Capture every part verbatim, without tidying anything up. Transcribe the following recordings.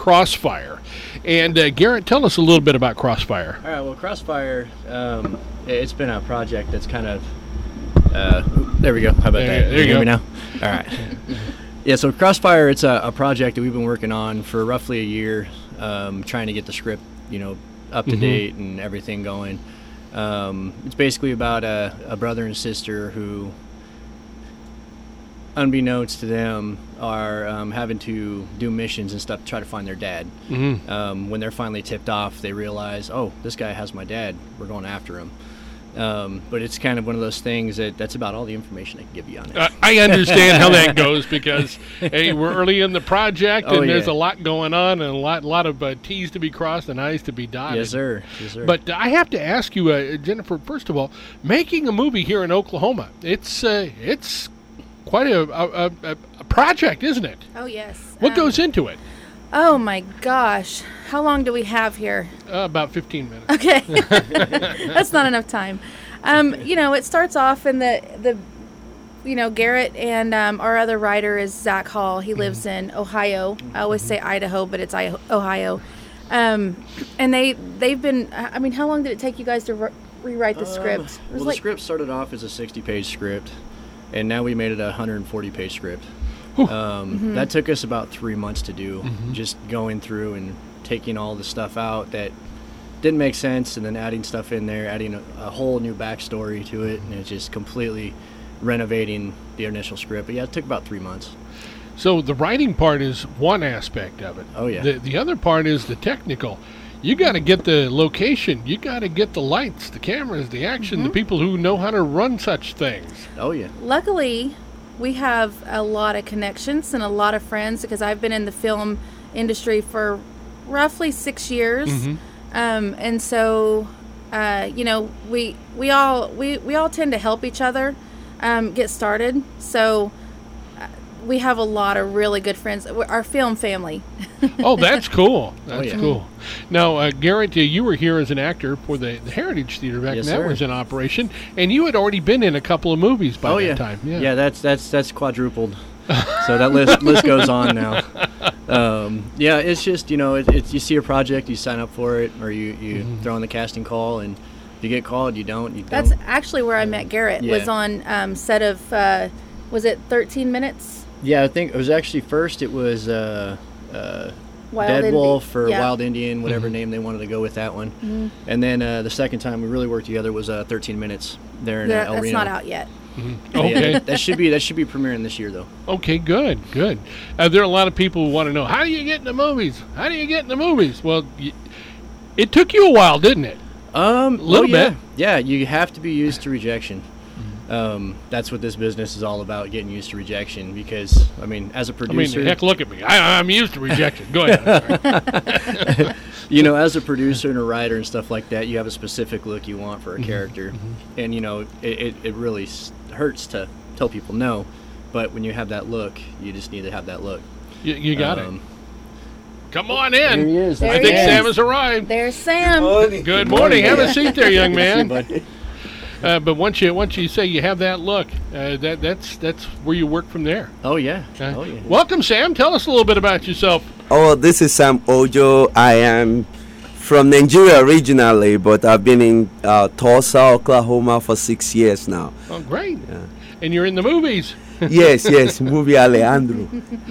Crossfire. And uh, Garrett, tell us a little bit about Crossfire. All right, well, Crossfire, um, it's been a project that's kind of, uh, there we go. How about There- that? there you Can hear go. me now? All right. Yeah, so Crossfire, it's a, a project that we've been working on for roughly a year, um, trying to get the script, you know, up to Mhm. date and everything going. Um, it's basically about a, a brother and sister who, unbeknownst to them, are um, having to do missions and stuff to try to find their dad. Mm-hmm. Um, when they're finally tipped off, they realize, oh, this guy has my dad. We're going after him. Um, but it's kind of one of those things that that's about all the information I can give you on it. Uh, I understand how that goes because hey, we're early in the project and Oh, there's yeah. a lot going on and a lot, lot of uh, T's to be crossed and I's to be dotted. Yes, sir. Yes, sir. But I have to ask you, uh, Jennifer. First of all, making a movie here in Oklahoma, it's uh, it's quite a, a, a, a project, isn't it? Oh, yes. What Um, goes into it? Oh, my gosh. How long do we have here? Uh, about fifteen minutes. Okay. That's not enough time. Um, you know, it starts off in the, the you know, Garrett and um, our other writer is Zach Hall. He lives in Ohio. I always say Idaho, but it's I- Ohio. Um, and they, they've been, I mean, how long did it take you guys to re- rewrite the Um, script? It was well, like, the script started off as a sixty-page script, and now we made it a one hundred forty-page script. Whew. Um, Mhm. That took us about three months to do, Mhm. just going through and taking all the stuff out that didn't make sense, and then adding stuff in there, adding a, a whole new backstory to it, and it's just completely renovating the initial script. But yeah, it took about three months. So the writing part is one aspect of it. Oh, yeah. The the other part is the technical. You got to get the location. You got to get the lights, the cameras, the action, the people who know how to run such things. Oh, yeah. luckily, we have a lot of connections and a lot of friends because I've been in the film industry for roughly six years. Mhm. Um, and so, uh, you know, we we all we, we all tend to help each other um, get started. So uh, we have a lot of really good friends. We're- Our film family. Oh, that's cool. That's yeah. cool. Now, uh, Garrett, uh, you were here as an actor for the, the Heritage Theater back Yes, when that sir. was in operation, and you had already been in a couple of movies by oh, that yeah. time. Yeah, that's that's that's quadrupled. So that list list goes on now. Um, yeah, it's just, you know, it, it's you see a project, you sign up for it, or you, you Mhm. throw in the casting call, and if you get called, you don't. You That's don't. actually where I met Garrett. Yeah. Was on um, set of uh, was it thirteen minutes? Yeah, I think it was actually first. It was uh, uh, Wild Dead Indi- Wolf or yeah. Wild Indian, whatever Mhm. name they wanted to go with that one. Mhm. And then uh, the second time we really worked together was uh, thirteen minutes there in uh, That- El that's Reno. not out yet. Mhm. Yeah, Okay. that, that should be that should be premiering this year though. Okay, good, good. Uh, there are a lot of people who want to know, how do you get in the movies? How do you get in the movies? Well, y- it took you a while, didn't it? Um, Little well, yeah. bit. Yeah, you have to be used to rejection. Um, that's what this business is all about, getting used to rejection. Because I mean, as a I mean, producer, heck, look at me. I, I'm used to rejection. Go ahead. you know, as a producer and a writer and stuff like that, you have a specific look you want for a character, and you know, it, it, it really s- hurts to tell people no, but when you have that look, you just need to have that look. You, you got Um, it. Come on in. There he is. There I he think is. Sam has arrived. There's Sam. Good morning. Have a seat there, young man. Bud. Uh, but once you once you say you have that look, uh, that that's that's where you work from there. Oh yeah. Uh, Oh yeah. Welcome, Sam. Tell us a little bit about yourself. Oh, this is Sam Ojo. I am from Nigeria originally, but I've been in uh, Tulsa, Oklahoma for six years now. Oh, great. Yeah. And you're in the movies. Yes, yes, movie Alejandro.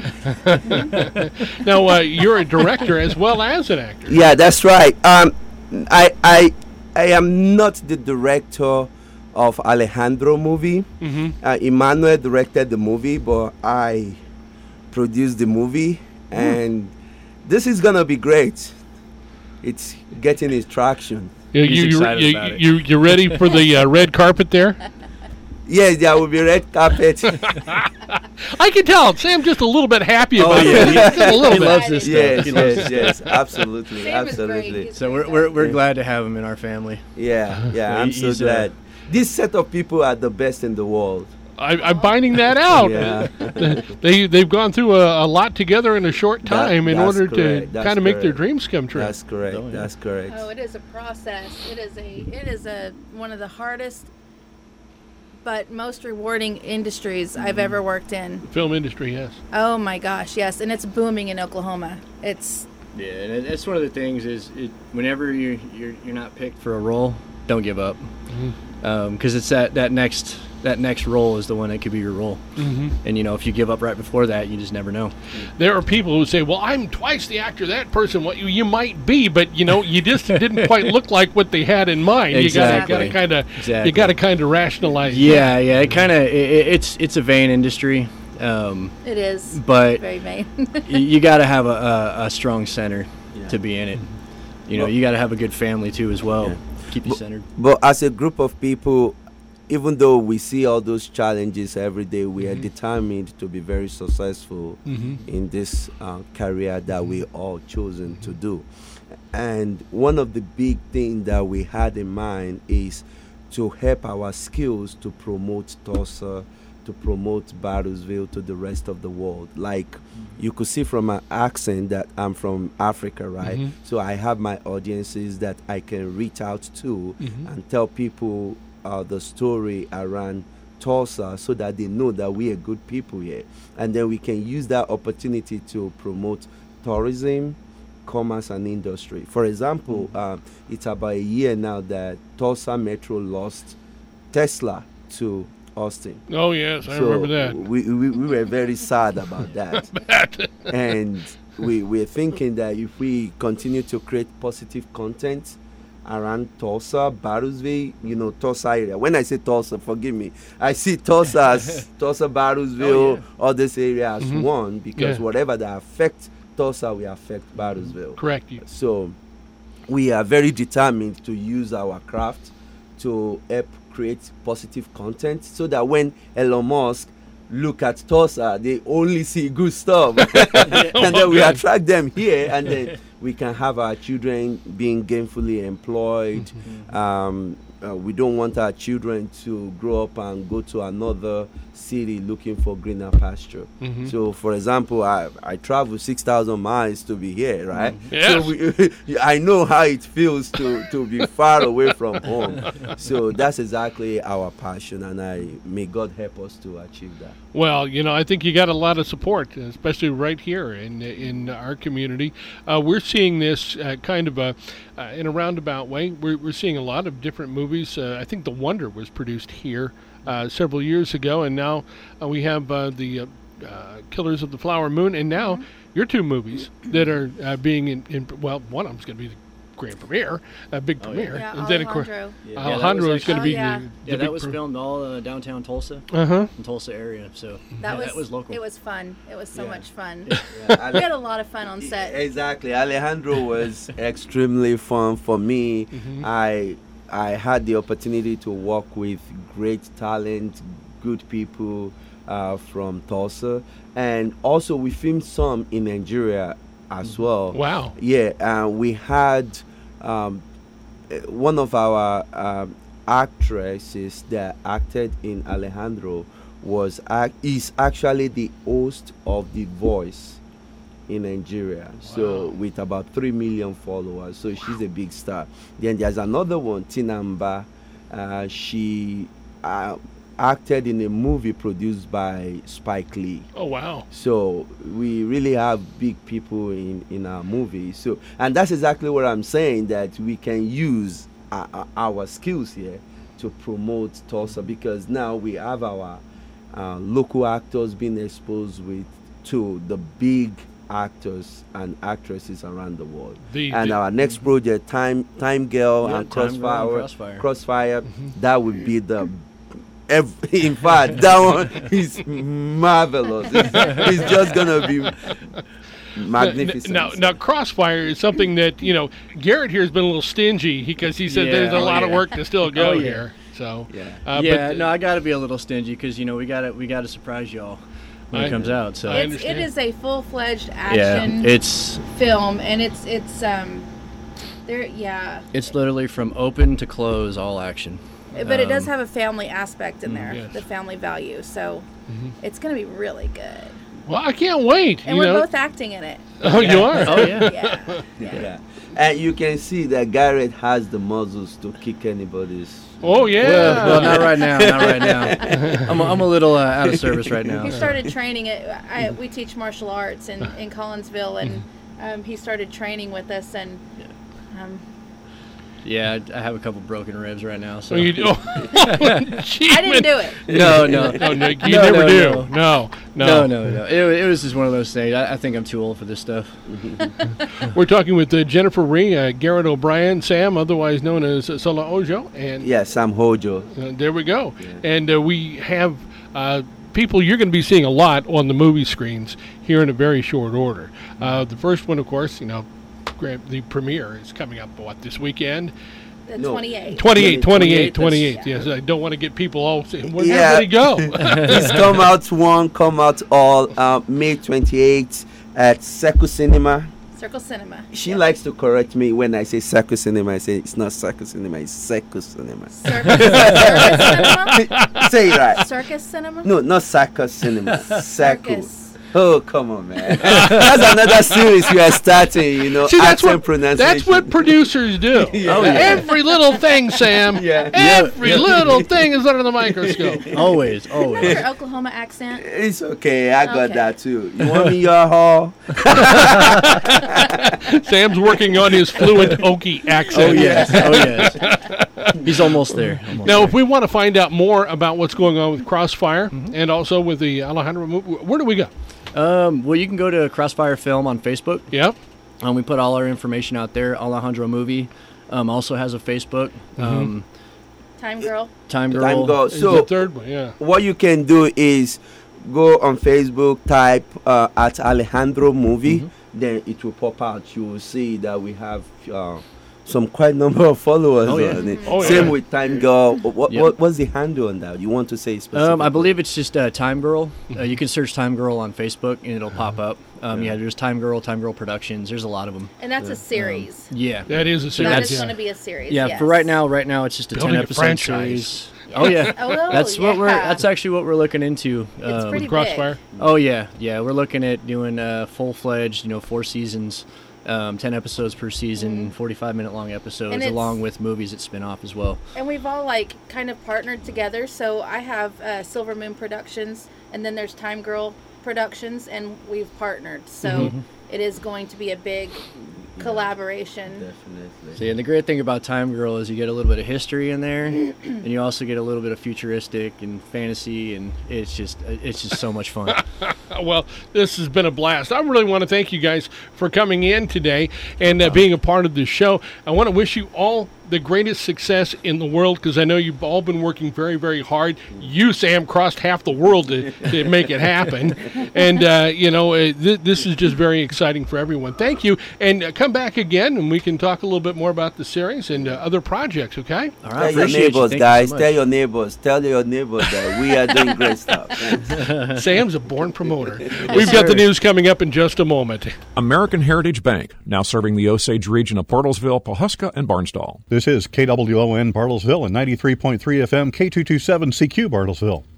Now, uh, you're a director as well as an actor. Yeah, that's right. Um, I, I, I am not the director of Alejandro movie. Mm-hmm. Uh, Emmanuel directed the movie, but I produced the movie, and this is gonna be great. It's getting its traction. You, He's you, you, excited you, about it. you, you ready for the uh, red carpet there? Yes, there will be red carpet. I can tell. Sam just a little bit happy Oh, about yeah. it. Just a little He bit. loves this stuff. yes, He loves yes, yes, absolutely, Sam is great. absolutely. He's So very we're we're, good. we're glad to have him in our family. Yeah, yeah, Yeah, I'm he- so he's, uh, glad. This set of people are the best in the world. I, I'm finding that out. Yeah. they they've gone through a, a lot together in a short That- time in that's order to correct, that's kind of make their correct. dreams come true. That's correct. Oh, yeah. That's correct. Oh, it is a process. It is a it is a one of the hardest but most rewarding industries I've ever worked in. Film industry, yes. Oh my gosh, yes, and it's booming in Oklahoma. It's Yeah, and it, it's one of the things is it, whenever you're, you're you're not picked for a role, don't give up, because um, it's that, that next that next role is the one that could be your role. Mm-hmm. And you know, if you give up right before that, you just never know. There are people who say, "Well, I'm twice the actor that person what you, you might be, but you know, you just didn't quite look like what they had in mind." Exactly. You got to kind of Exactly. you got to kind of rationalize. Yeah, yeah. It kind of it, it's it's a vain industry, um, It is but very vain. you, you got to have a, a, a strong center Yeah. to be in it. You know, Well- you got to have a good family too as well. Yeah. Keep you But- centered. But as a group of people, even though we see all those challenges every day, we are determined to be very successful Mhm. in this uh, career that we all chosen to do. And one of the big things that we had in mind is to help our skills to promote Tulsa, to promote Bartlesville to the rest of the world. Like you could see from my accent that I'm from Africa, right? Mhm. So I have my audiences that I can reach out to Mhm. and tell people uh, the story around Tulsa so that they know that we are good people here. And then we can use that opportunity to promote tourism, commerce, and industry. For example, uh, it's about a year now that Tulsa Metro lost Tesla to Austin. Oh yes, I So remember that. We, we, we were very sad about that. And we, we're thinking that if we continue to create positive content around Tulsa, Bartlesville, you know, Tulsa area. When I say Tulsa, forgive me, I see Tulsa as Tulsa, Bartlesville, Oh, yeah. all this area as Mhm. one, because Yeah. whatever that affects Tulsa will affect Bartlesville. Correct you. So we are very determined to use our craft to help create positive content so that when Elon Musk look at Tulsa, they only see good stuff. And then we attract them here, and then we can have our children being gainfully employed. Um, uh, we don't want our children to grow up and go to another city looking for greener pasture. Mhm. So, for example, I, I travel six thousand miles to be here, right? Yes. So we, I know how it feels to, to be far away from home. So that's exactly our passion, and I may God help us to achieve that. Well, you know, I think you got a lot of support, especially right here in in our community. Uh, we're seeing this uh, kind of a uh, in a roundabout way. We're we're seeing a lot of different movies. Uh, I think The Wonder was produced here uh, several years ago, and now uh, we have uh, the uh, uh, Killers of the Flower Moon, and now your two movies that are uh, being in, in. Well, one of them's going to be the grand premiere, a big Oh, yeah. premiere, Yeah, and then of course Alejandro. Yeah, that Alejandro was is going to actually- be Oh, yeah. the, the Yeah, big that was pre- filmed all uh, downtown Tulsa, Uh-huh. in Tulsa area. So That yeah, was, that was local. It was fun. It was so Yeah. much fun. Yeah, We had a lot of fun on set. Exactly. Alejandro was extremely fun for me. Mhm. I I had the opportunity to work with great talent, good people uh, from Tulsa, and also we filmed some in Nigeria as well. Wow. Yeah, uh, we had um, uh, one of our um, actresses that acted in Alejandro was ac- is actually the host of The Voice in Nigeria. So Wow. with about three million followers, so she's a big star. Then there's another one, Tinamba. Uh, she uh, acted in a movie produced by Spike Lee. Oh wow. So we really have big people in, in our movie. So and that's exactly what I'm saying, that we can use our, our- our skills here to promote Tulsa, because now we have our uh, local actors being exposed with to the big actors and actresses around the world. The, And the- our next project, Time Time Girl Yeah, and Time Girl and Crossfire, Crossfire. Crossfire, that would be the. Ev- in fact, that one is marvelous. It's, it's just gonna be magnificent. Now, now, Crossfire is something that you know Garrett here has been a little stingy because he said Yeah, there's a oh, lot of yeah. work to still go Oh, yeah. here. So Yeah. uh, yeah, but, no, I got to be a little stingy because you know we got to we got to surprise y'all when I- it comes out. So I It's, understand. it is a full-fledged yeah, action it's film, and it's it's um, there yeah, it's literally from open to close, all action. but it does Um, have a family aspect in there, yes. the family value. So it's gonna be really good, well, I can't wait. and you we're know. both acting in it. Oh, you are. Oh yeah. Yeah, yeah. Yeah. And you can see that Garrett has the muscles to kick anybody's. Oh yeah. Well, well, not right now, not right now. I'm a, I'm a little uh, out of service right now. He so. started training it. I, we teach martial arts in, in Collinsville, and Um, he started training with us, and um, Yeah, I I have a couple broken ribs right now. So So you do. Oh, I didn't do it. no, no, No, no, you No, never no, do. no. No, no. no, no, no. It, it was just one of those things. I, I think I'm too old for this stuff. We're talking with uh, Jennifer Rhee, uh, Garrett O'Brien, Sam, otherwise known as uh, Sola Ojo, and Yeah, Sam Hojo. uh, there we go. And uh, we have uh, people you're going to be seeing a lot on the movie screens here in a very short order. Uh, the first one, of course, you know, gra- the premiere is coming up, what, this weekend? The No. twenty-eight. twenty-eight, twenty-eight, twenty-eight, twenty-eight. that's- Yes, I don't want to get people all saying, where did Yeah. everybody go? Please come out one, come out all. Uh, May twenty-eighth at Circle Cinema. Circle Cinema. She Yep. likes to correct me when I say Circle Cinema. I say it's not Circle Cinema, it's Circle Cinema. Circus, circus Cinema? Say it right. Circus Cinema? No, not Circle Cinema. Circle. Circus. Oh, come on, man. That's another series we are starting, you know, See, that's accent what, pronunciation. that's what producers do. Yeah. Oh, yeah. Every little thing, Sam. Yeah. Every Yeah. little thing is under the microscope. Always, Not always. your Oklahoma accent. It's okay. I got Okay. that too. You want me your hall? Sam's working on his fluent Okie accent. Oh yes, oh yes. He's almost there. Almost Now, there. if we want to find out more about what's going on with Crossfire and also with the Alejandro movie, where do we go? Um, well, you can go to Crossfire Film on Facebook. Yep. Um, we put all our information out there. Alejandro Movie um, also has a Facebook. Um, Time Girl. Time Girl. Time go. Is So the third one, yeah. what you can do is go on Facebook, type uh, at Alejandro Movie, Mm-hmm. then it will pop out. You will see that we have uh, some quite number of followers Oh, yeah. on it. Oh, Same yeah. with Time Girl. What, Yep. what what's the handle on that? You want to say specifically? Um, I believe it's just uh, Time Girl. Uh, you can search Time Girl on Facebook and it'll pop up. Um, yeah. there's Time Girl, Time Girl Productions. There's a lot of them. And that's a series. Yeah. That is a that series. is that's- going to be a series. Yeah, yes. for right now, right now it's just a Building ten a episode franchise. series. Oh yeah, Oh, that's what we're. yeah. That's actually what we're looking into. It's Um, pretty Crossfire. Oh yeah, yeah. We're looking at doing uh, full fledged, you know, four seasons, um, ten episodes per season, forty-five minute long episodes, And it's- along with movies that spin off as well. And we've all like kind of partnered together. So I have uh, Silver Moon Productions, and then there's Time Girl Productions, and we've partnered. So Mm-hmm. it is going to be a big collaboration. Definitely. So, yeah, and the great thing about Time Girl is you get a little bit of history in there, and you also get a little bit of futuristic and fantasy, and it's just it's just so much fun. Well, this has been a blast. I really want to thank you guys for coming in today and uh, being a part of this show. I want to wish you all the greatest success in the world, because I know you've all been working very, very hard. You, Sam, crossed half the world to, to make it happen. And, uh, you know, uh, th- this is just very exciting for everyone. Thank you. And uh, come back again, and we can talk a little bit more about the series and uh, other projects, okay? All Tell right, your appreciate you. neighbors, Thank you guys. so Tell much. your neighbors. Tell your neighbors that we are doing great stuff. Thanks. Sam's a born promoter. We've got the news coming up in just a moment. American Heritage Bank, now serving the Osage region of Bartlesville, Pawhuska, and Barnsdall. This is K W O N Bartlesville and ninety-three point three F M K two twenty-seven C Q Bartlesville.